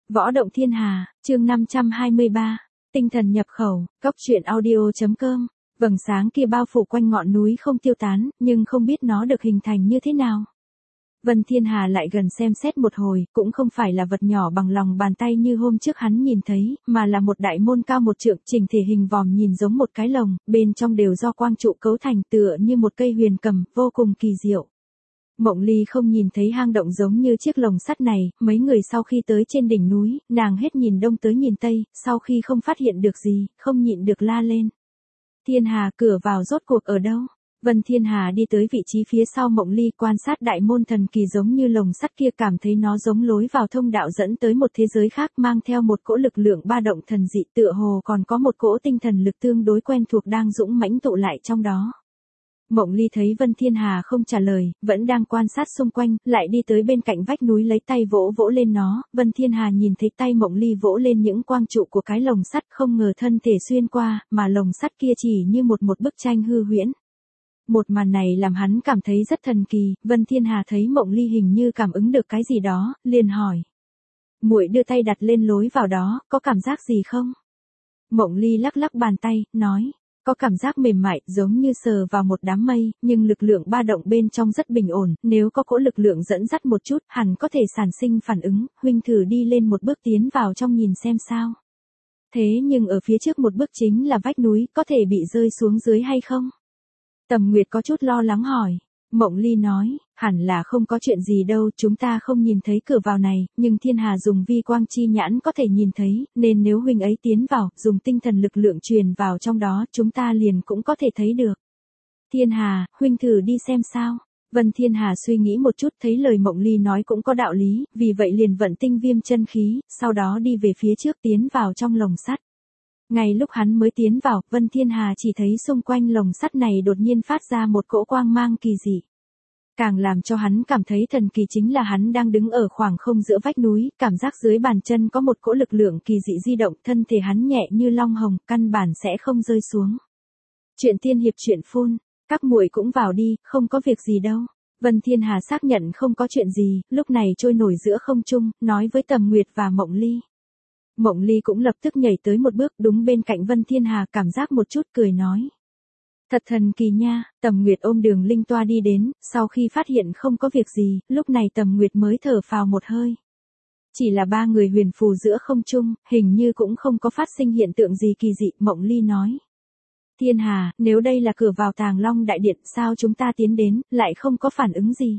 Võ động thiên hà, chương 523, tinh thần nhập khẩu, cốc truyện audio.com. Vầng sáng kia bao phủ quanh ngọn núi không tiêu tán, nhưng không biết nó được hình thành như thế nào. Vân Thiên Hà lại gần xem xét một hồi, cũng không phải là vật nhỏ bằng lòng bàn tay như hôm trước hắn nhìn thấy, mà là một đại môn cao 1 trượng, chỉnh thể hình vòm nhìn giống một cái lồng, bên trong đều do quang trụ cấu thành, tựa như một cây huyền cầm, vô cùng kỳ diệu. Mộng Ly không nhìn thấy hang động giống như chiếc lồng sắt này, mấy người sau khi tới trên đỉnh núi, nàng hết nhìn đông tới nhìn tây, sau khi không phát hiện được gì, không nhịn được la lên. Thiên Hà, cửa vào rốt cuộc ở đâu? Vân Thiên Hà đi tới vị trí phía sau Mộng Ly, quan sát đại môn thần kỳ giống như lồng sắt kia, cảm thấy nó giống lối vào thông đạo dẫn tới một thế giới khác, mang theo một cỗ lực lượng ba động thần dị, tựa hồ còn có một cỗ tinh thần lực tương đối quen thuộc đang dũng mãnh tụ lại trong đó. Mộng Ly thấy Vân Thiên Hà không trả lời, vẫn đang quan sát xung quanh, lại đi tới bên cạnh vách núi lấy tay vỗ vỗ lên nó. Vân Thiên Hà nhìn thấy tay Mộng Ly vỗ lên những quang trụ của cái lồng sắt, không ngờ thân thể xuyên qua, mà lồng sắt kia chỉ như một bức tranh hư huyễn. Một màn này làm hắn cảm thấy rất thần kỳ. Vân Thiên Hà thấy Mộng Ly hình như cảm ứng được cái gì đó, liền hỏi: "Muội đưa tay đặt lên lối vào đó, có cảm giác gì không?" Mộng Ly lắc lắc bàn tay, nói: "Có cảm giác mềm mại, giống như sờ vào một đám mây, nhưng lực lượng ba động bên trong rất bình ổn, nếu có cỗ lực lượng dẫn dắt một chút, hẳn có thể sản sinh phản ứng, huynh thử đi lên một bước tiến vào trong nhìn xem sao." "Thế nhưng ở phía trước một bước chính là vách núi, có thể bị rơi xuống dưới hay không?" Tầm Nguyệt có chút lo lắng hỏi. Mộng Ly nói: "Hẳn là không có chuyện gì đâu, chúng ta không nhìn thấy cửa vào này, nhưng Thiên Hà dùng vi quang chi nhãn có thể nhìn thấy, nên nếu huynh ấy tiến vào, dùng tinh thần lực lượng truyền vào trong đó, chúng ta liền cũng có thể thấy được." "Thiên Hà, huynh thử đi xem sao?" Vân Thiên Hà suy nghĩ một chút, thấy lời Mộng Ly nói cũng có đạo lý, vì vậy liền vận tinh viêm chân khí, sau đó đi về phía trước tiến vào trong lồng sắt. Ngay lúc hắn mới tiến vào, Vân Thiên Hà chỉ thấy xung quanh lồng sắt này đột nhiên phát ra một cỗ quang mang kỳ dị. Càng làm cho hắn cảm thấy thần kỳ chính là hắn đang đứng ở khoảng không giữa vách núi, cảm giác dưới bàn chân có một cỗ lực lượng kỳ dị di động, thân thể hắn nhẹ như long hồng, căn bản sẽ không rơi xuống. Chuyện tiên hiệp truyện phun, các muội cũng vào đi, không có việc gì đâu. Vân Thiên Hà xác nhận không có chuyện gì, lúc này trôi nổi giữa không trung, nói với Tầm Nguyệt và Mộng Ly. Mộng Ly cũng lập tức nhảy tới một bước đúng bên cạnh Vân Thiên Hà, cảm giác một chút cười nói: "Thật thần kỳ nha." Tầm Nguyệt ôm Đường Linh Toa đi đến, sau khi phát hiện không có việc gì, lúc này Tầm Nguyệt mới thở phào một hơi. Chỉ là ba người huyền phù giữa không trung, hình như cũng không có phát sinh hiện tượng gì kỳ dị. Mộng Ly nói: "Thiên Hà, nếu đây là cửa vào Tàng Long Đại Điện, sao chúng ta tiến đến, lại không có phản ứng gì?"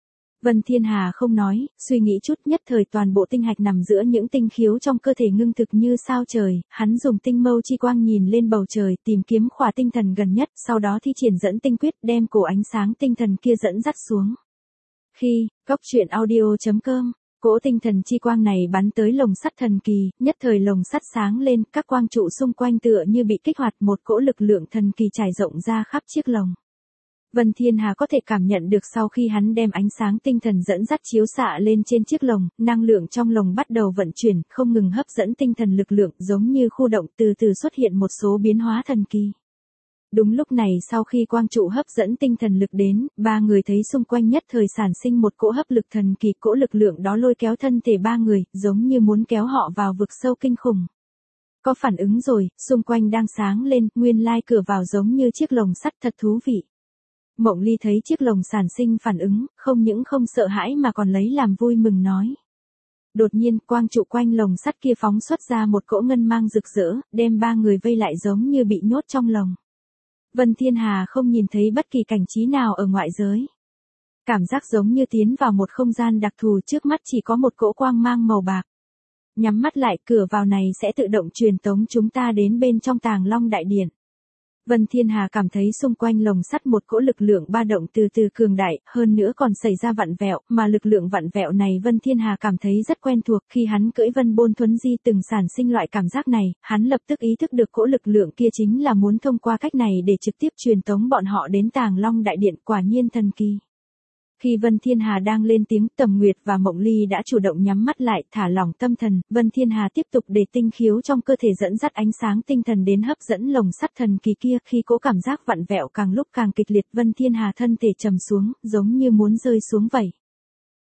Vân Thiên Hà không nói, suy nghĩ chút, nhất thời toàn bộ tinh hạch nằm giữa những tinh khiếu trong cơ thể ngưng thực như sao trời, hắn dùng tinh mâu chi quang nhìn lên bầu trời, tìm kiếm khỏa tinh thần gần nhất, sau đó thi triển dẫn tinh quyết, đem cổ ánh sáng tinh thần kia dẫn dắt xuống. Khi, cốc truyện audio.com, cỗ tinh thần chi quang này bắn tới lồng sắt thần kỳ, nhất thời lồng sắt sáng lên, các quang trụ xung quanh tựa như bị kích hoạt, một cỗ lực lượng thần kỳ trải rộng ra khắp chiếc lồng. Vân Thiên Hà có thể cảm nhận được sau khi hắn đem ánh sáng tinh thần dẫn dắt chiếu xạ lên trên chiếc lồng, năng lượng trong lồng bắt đầu vận chuyển, không ngừng hấp dẫn tinh thần lực lượng, giống như khu động, từ từ xuất hiện một số biến hóa thần kỳ. Đúng lúc này sau khi quang trụ hấp dẫn tinh thần lực đến, ba người thấy xung quanh nhất thời sản sinh một cỗ hấp lực thần kỳ, cỗ lực lượng đó lôi kéo thân thể ba người, giống như muốn kéo họ vào vực sâu kinh khủng. Có phản ứng rồi, xung quanh đang sáng lên, nguyên lai cửa vào giống như chiếc lồng sắt, thật thú vị. Mộng Ly thấy chiếc lồng sản sinh phản ứng, không những không sợ hãi mà còn lấy làm vui mừng nói. Đột nhiên, quang trụ quanh lồng sắt kia phóng xuất ra một cỗ ngân mang rực rỡ, đem ba người vây lại giống như bị nhốt trong lồng. Vân Thiên Hà không nhìn thấy bất kỳ cảnh trí nào ở ngoại giới. Cảm giác giống như tiến vào một không gian đặc thù, trước mắt chỉ có một cỗ quang mang màu bạc. Nhắm mắt lại, cửa vào này sẽ tự động truyền tống chúng ta đến bên trong Tàng Long Đại Điện. Vân Thiên Hà cảm thấy xung quanh lồng sắt một cỗ lực lượng ba động từ từ cường đại, hơn nữa còn xảy ra vặn vẹo, mà lực lượng vặn vẹo này Vân Thiên Hà cảm thấy rất quen thuộc, khi hắn cưỡi Vân Bôn Thuấn Di từng sản sinh loại cảm giác này, hắn lập tức ý thức được cỗ lực lượng kia chính là muốn thông qua cách này để trực tiếp truyền tống bọn họ đến Tàng Long Đại Điện, quả nhiên thần kỳ. Khi Vân Thiên Hà đang lên tiếng, Tầm Nguyệt và Mộng Ly đã chủ động nhắm mắt lại, thả lỏng tâm thần, Vân Thiên Hà tiếp tục để tinh khiếu trong cơ thể dẫn dắt ánh sáng tinh thần đến hấp dẫn lồng sắt thần kỳ kia, khi cỗ cảm giác vặn vẹo càng lúc càng kịch liệt, Vân Thiên Hà thân thể trầm xuống, giống như muốn rơi xuống vậy.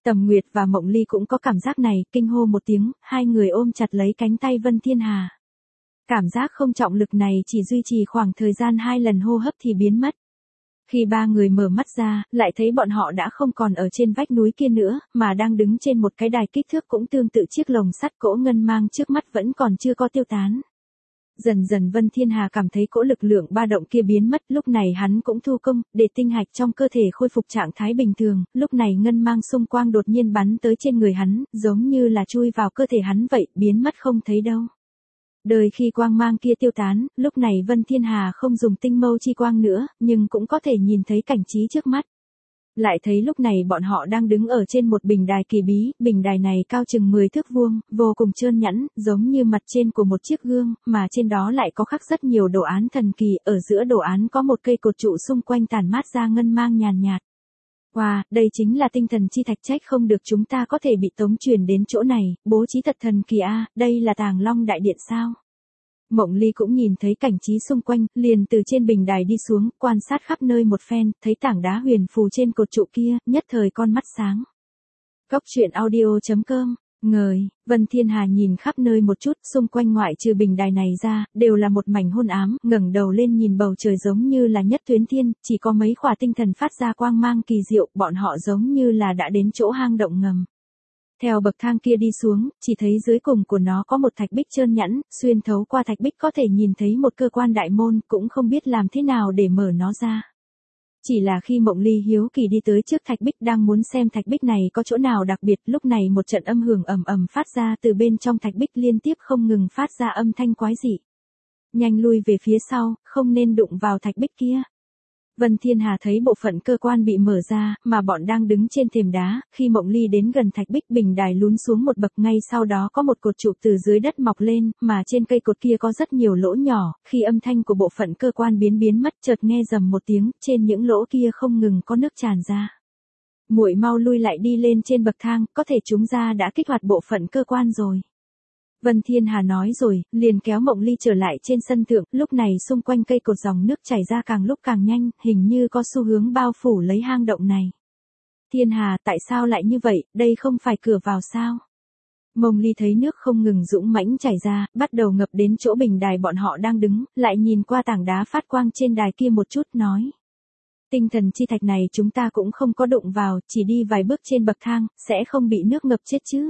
Tầm Nguyệt và Mộng Ly cũng có cảm giác này, kinh hô một tiếng, hai người ôm chặt lấy cánh tay Vân Thiên Hà. Cảm giác không trọng lực này chỉ duy trì khoảng thời gian 2 lần hô hấp thì biến mất. Khi ba người mở mắt ra, lại thấy bọn họ đã không còn ở trên vách núi kia nữa, mà đang đứng trên một cái đài kích thước cũng tương tự chiếc lồng sắt cỗ ngân mang trước mắt vẫn còn chưa có tiêu tán. Dần dần Vân Thiên Hà cảm thấy cỗ lực lượng ba động kia biến mất, lúc này hắn cũng thu công, để tinh hạch trong cơ thể khôi phục trạng thái bình thường, lúc này ngân mang xung quang đột nhiên bắn tới trên người hắn, giống như là chui vào cơ thể hắn vậy, biến mất không thấy đâu. Đời khi quang mang kia tiêu tán, lúc này Vân Thiên Hà không dùng tinh mâu chi quang nữa, nhưng cũng có thể nhìn thấy cảnh trí trước mắt. Lại thấy lúc này bọn họ đang đứng ở trên một bình đài kỳ bí, bình đài này cao chừng 10 thước vuông, vô cùng trơn nhẵn, giống như mặt trên của một chiếc gương, mà trên đó lại có khắc rất nhiều đồ án thần kỳ, ở giữa đồ án có một cây cột trụ xung quanh tản mát ra ngân mang nhàn nhạt. Wow, đây chính là tinh thần chi thạch, trách không được chúng ta có thể bị tống truyền đến chỗ này, bố trí thật thần kỳ a, đây là Tàng Long Đại Điện sao? Mộng Ly cũng nhìn thấy cảnh trí xung quanh, liền từ trên bình đài đi xuống, quan sát khắp nơi một phen, thấy tảng đá huyền phù trên cột trụ kia, nhất thời con mắt sáng. Góc truyện audio.com, ngời, Vân Thiên Hà nhìn khắp nơi một chút, xung quanh ngoại trừ bình đài này ra, đều là một mảnh hôn ám, ngẩng đầu lên nhìn bầu trời giống như là nhất tuyến thiên, chỉ có mấy khỏa tinh thần phát ra quang mang kỳ diệu, bọn họ giống như là đã đến chỗ hang động ngầm. Theo bậc thang kia đi xuống, chỉ thấy dưới cùng của nó có một thạch bích trơn nhẵn, xuyên thấu qua thạch bích có thể nhìn thấy một cơ quan đại môn, cũng không biết làm thế nào để mở nó ra. Chỉ là khi Mộng Ly hiếu kỳ đi tới trước thạch bích đang muốn xem thạch bích này có chỗ nào đặc biệt, lúc này một trận âm hưởng ầm ầm phát ra từ bên trong thạch bích liên tiếp không ngừng phát ra âm thanh quái dị. Nhanh lui về phía sau, không nên đụng vào thạch bích kia. Vân Thiên Hà thấy bộ phận cơ quan bị mở ra, mà bọn đang đứng trên thềm đá, khi Mộng Ly đến gần thạch bích bình đài lún xuống một bậc, ngay sau đó có một cột trụ từ dưới đất mọc lên, mà trên cây cột kia có rất nhiều lỗ nhỏ, khi âm thanh của bộ phận cơ quan biến mất chợt nghe rầm một tiếng, trên những lỗ kia không ngừng có nước tràn ra. Muội mau lui lại đi lên trên bậc thang, có thể chúng ta đã kích hoạt bộ phận cơ quan rồi. Vân Thiên Hà nói rồi, liền kéo Mộng Ly trở lại trên sân thượng, lúc này xung quanh cây cột dòng nước chảy ra càng lúc càng nhanh, hình như có xu hướng bao phủ lấy hang động này. Thiên Hà, tại sao lại như vậy, đây không phải cửa vào sao? Mộng Ly thấy nước không ngừng dũng mãnh chảy ra, bắt đầu ngập đến chỗ bình đài bọn họ đang đứng, lại nhìn qua tảng đá phát quang trên đài kia một chút nói. Tinh thần chi thạch này chúng ta cũng không có đụng vào, chỉ đi vài bước trên bậc thang, sẽ không bị nước ngập chết chứ?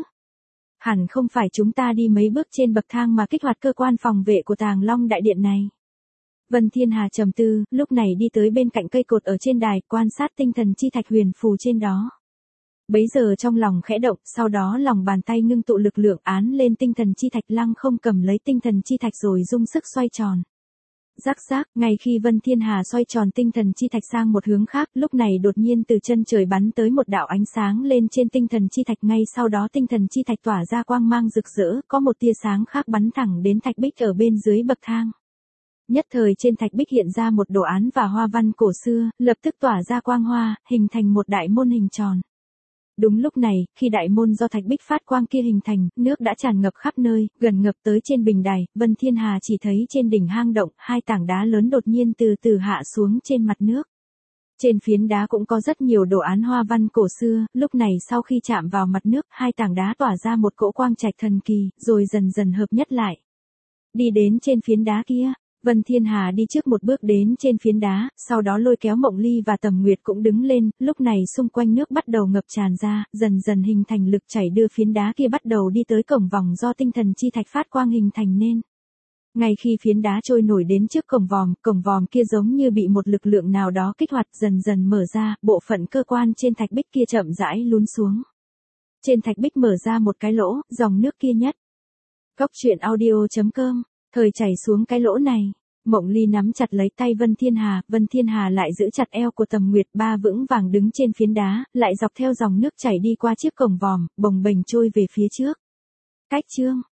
Hẳn không phải chúng ta đi mấy bước trên bậc thang mà kích hoạt cơ quan phòng vệ của Tàng Long Đại Điện này. Vân Thiên Hà trầm tư, lúc này đi tới bên cạnh cây cột ở trên đài, quan sát tinh thần chi thạch huyền phù trên đó. Bấy giờ trong lòng khẽ động, sau đó lòng bàn tay ngưng tụ lực lượng án lên tinh thần chi thạch, lăng không cầm lấy tinh thần chi thạch rồi dùng sức xoay tròn. Rắc rác, ngay khi Vân Thiên Hà xoay tròn tinh thần chi thạch sang một hướng khác, lúc này đột nhiên từ chân trời bắn tới một đạo ánh sáng lên trên tinh thần chi thạch, ngay sau đó tinh thần chi thạch tỏa ra quang mang rực rỡ, có một tia sáng khác bắn thẳng đến thạch bích ở bên dưới bậc thang. Nhất thời trên thạch bích hiện ra một đồ án và hoa văn cổ xưa, lập tức tỏa ra quang hoa, hình thành một đại môn hình tròn. Đúng lúc này, khi đại môn do thạch bích phát quang kia hình thành, nước đã tràn ngập khắp nơi, gần ngập tới trên bình đài, Vân Thiên Hà chỉ thấy trên đỉnh hang động, hai tảng đá lớn đột nhiên từ từ hạ xuống trên mặt nước. Trên phiến đá cũng có rất nhiều đồ án hoa văn cổ xưa, lúc này sau khi chạm vào mặt nước, hai tảng đá tỏa ra một cỗ quang trạch thần kỳ, rồi dần dần hợp nhất lại. Đi đến trên phiến đá kia. Vân Thiên Hà đi trước một bước đến trên phiến đá, sau đó lôi kéo Mộng Ly và Tầm Nguyệt cũng đứng lên, lúc này xung quanh nước bắt đầu ngập tràn ra, dần dần hình thành lực chảy đưa phiến đá kia bắt đầu đi tới cổng vòng do tinh thần chi thạch phát quang hình thành nên. Ngay khi phiến đá trôi nổi đến trước cổng vòm kia giống như bị một lực lượng nào đó kích hoạt, dần dần mở ra, bộ phận cơ quan trên thạch bích kia chậm rãi lún xuống. Trên thạch bích mở ra một cái lỗ, dòng nước kia nhất. Góc truyện audio.com, thời chảy xuống cái lỗ này. Mộng Ly nắm chặt lấy tay Vân Thiên Hà lại giữ chặt eo của Tầm Nguyệt, ba vững vàng đứng trên phiến đá, lại dọc theo dòng nước chảy đi qua chiếc cổng vòm, bồng bềnh trôi về phía trước. Cách chương